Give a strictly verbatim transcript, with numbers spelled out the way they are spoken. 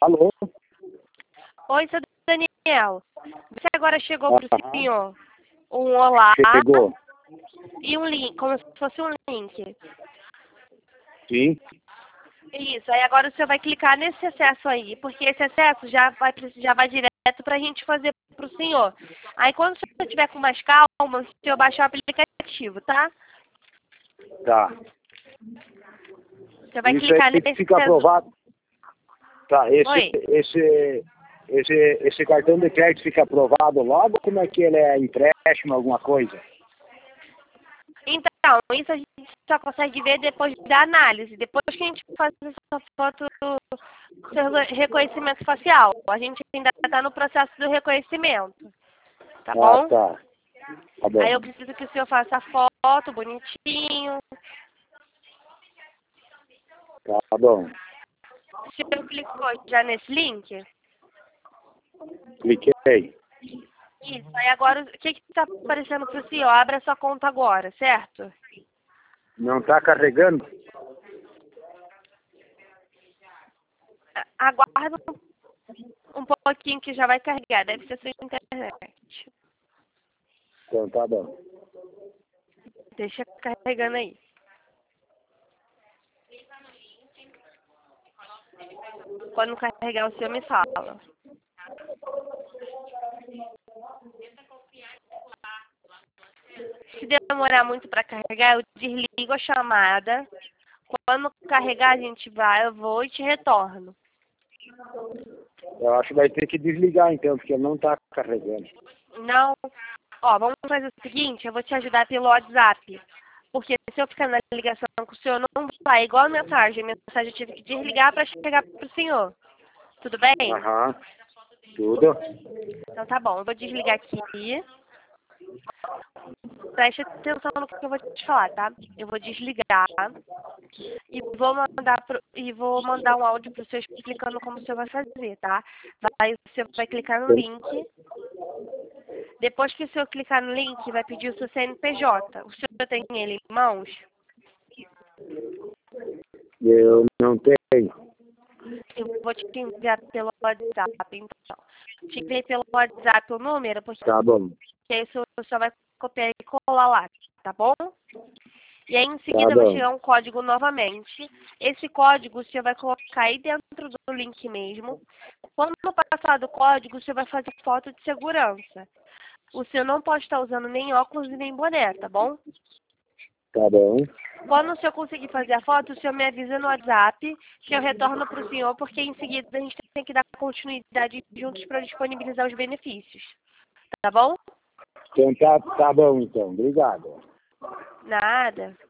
Alô? Oi, seu Daniel. Você agora chegou Ah, para o senhor um olá chegou. e um link, como se fosse um link. Sim. Isso, aí agora o senhor vai clicar nesse acesso aí, porque esse acesso já vai, já vai direto para a gente fazer para o senhor. Aí quando o senhor estiver com mais calma, o senhor baixa o aplicativo, tá? Tá. Você vai Isso clicar aí nesse... fica aprovado. Tá, esse, Oi. esse, esse, esse cartão de crédito fica aprovado logo? Como é que ele é empréstimo, alguma coisa? Então, isso a gente só consegue ver depois da análise. Depois que a gente faz essa foto do seu reconhecimento facial. A gente ainda está no processo do reconhecimento. Tá Ah, bom? tá. Tá bom. Aí eu preciso que o senhor faça a foto bonitinho. Tá bom. O senhor clicou já nesse link? Cliquei. Isso. Aí agora, o que está aparecendo para o senhor? Abra sua conta agora, certo? Não tá carregando? Aguarda um um pouquinho que já vai carregar. Deve ser sua internet. Então tá bom. Deixa carregando aí. Quando carregar, o senhor me fala. Se demorar muito para carregar, eu desligo a chamada. Quando carregar, a gente vai, eu vou e te retorno. Eu acho que vai ter que desligar então, porque não tá carregando. Não. Ó, vamos fazer o seguinte, eu vou te ajudar pelo WhatsApp. Porque se eu ficar na ligação com o senhor, não vai. Igual a mensagem. A mensagem eu tive que desligar para chegar para o senhor. Tudo bem? Aham. Tudo? Então tá bom, eu vou desligar aqui. Preste atenção no que eu vou te falar, tá? Eu vou desligar e vou mandar pro, e vou mandar um áudio pro senhor explicando como o senhor vai fazer, tá? Vai, você vai clicar no link. Depois que o senhor clicar no link, vai pedir o seu C N P J. O senhor tem ele em mãos? Eu não tenho. Eu vou te enviar pelo WhatsApp, então. Te enviei pelo WhatsApp o número, porque Tá bom. aí o senhor só vai copiar e colar lá, tá bom? E aí, em Tá seguida, vai bom. chegar um código novamente. Esse código você vai colocar aí dentro do link mesmo. Quando passar do código, você vai fazer foto de segurança. O senhor não pode estar usando nem óculos e nem boné, tá bom? Tá bom. Quando o senhor conseguir fazer a foto, o senhor me avisa no WhatsApp que eu retorno para o senhor, porque em seguida a gente tem que dar continuidade juntos para disponibilizar os benefícios. Tá bom? Então tá, tá bom então. Obrigado. Nada.